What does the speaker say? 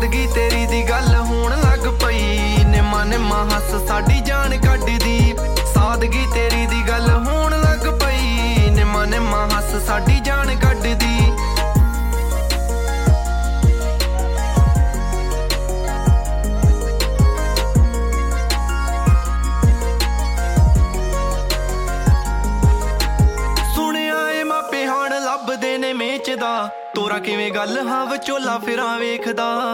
ਸਾਦਗੀ ਤੇਰੀ ਦੀ ਗੱਲ ਹੋਣ ਲੱਗ ਪਈ, ਨਿੰਮਾ ਨਿੰਮਾ ਹੱਸ ਸਾਡੀ ਜਾਨ ਕੱਢਦੀ। ਸਾਦਗੀ ਤੇਰੀ ਦੀ ਗੱਲ ਹੋਣ ਲੱਗ ਪਈ, ਨਿੰਮਾ ਨਿੰਮਾ ਹੱਸ ਸਾਡੀ ਜਾਨ ਕੱਢਦੀ। ਲੱਭਦੇ ਨੇ ਮੇਚਦਾ ਤੋਰਾ ਕਿਵੇਂ ਗੱਲ ਹਾਂ ਵਿਚੋਲਾ ਫਿਰਾਂ ਵੇਖਦਾ।